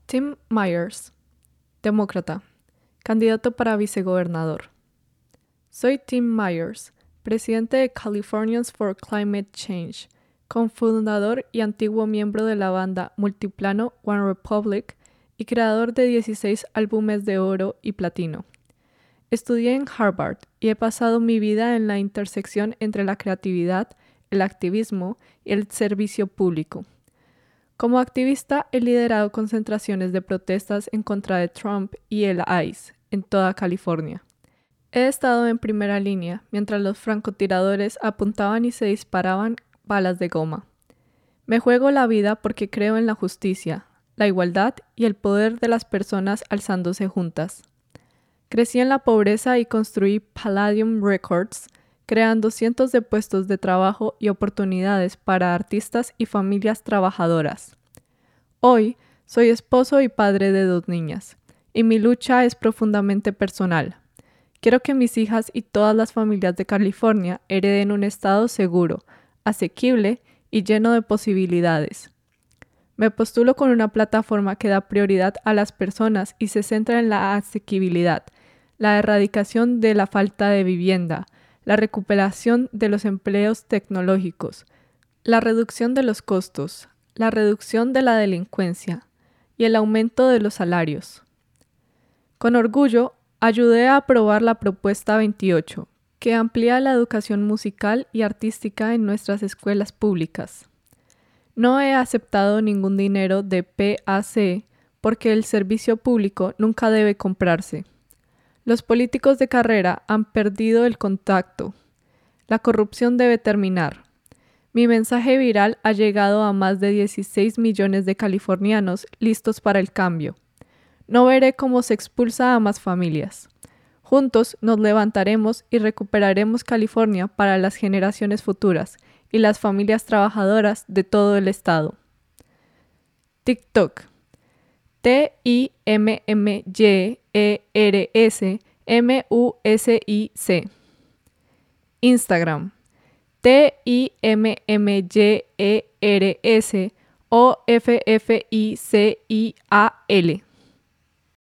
Tim Myers, demócrata, candidato para vicegobernador. Soy Tim Myers, presidente de Californians for Climate Change, cofundador y antiguo miembro de la banda multiplano One Republic y creador de 16 álbumes de oro y platino. Estudié en Harvard y he pasado mi vida en la intersección entre la creatividad, el activismo y el servicio público. Como activista he liderado concentraciones de protestas en contra de Trump y el ICE en toda California. He estado en primera línea mientras los francotiradores apuntaban y se disparaban balas de goma. Me juego la vida porque creo en la justicia, la igualdad y el poder de las personas alzándose juntas. Crecí en la pobreza y construí Palladium Records, creando cientos de puestos de trabajo y oportunidades para artistas y familias trabajadoras. Hoy soy esposo y padre de 2 niñas, y mi lucha es profundamente personal. Quiero que mis hijas y todas las familias de California hereden un estado seguro, asequible y lleno de posibilidades. Me postulo con una plataforma que da prioridad a las personas y se centra en la asequibilidad, la erradicación de la falta de vivienda, la recuperación de los empleos tecnológicos, la reducción de los costos, la reducción de la delincuencia y el aumento de los salarios. Con orgullo, ayudé a aprobar la Propuesta 28, que amplía la educación musical y artística en nuestras escuelas públicas. No he aceptado ningún dinero de PAC porque el servicio público nunca debe comprarse. Los políticos de carrera han perdido el contacto. La corrupción debe terminar. Mi mensaje viral ha llegado a más de 16 millones de californianos listos para el cambio. No veré cómo se expulsa a más familias. Juntos nos levantaremos y recuperaremos California para las generaciones futuras y las familias trabajadoras de todo el estado. TikTok. TIMMYERSMUSIC. Instagram. TIMMYERSOFFICIAL.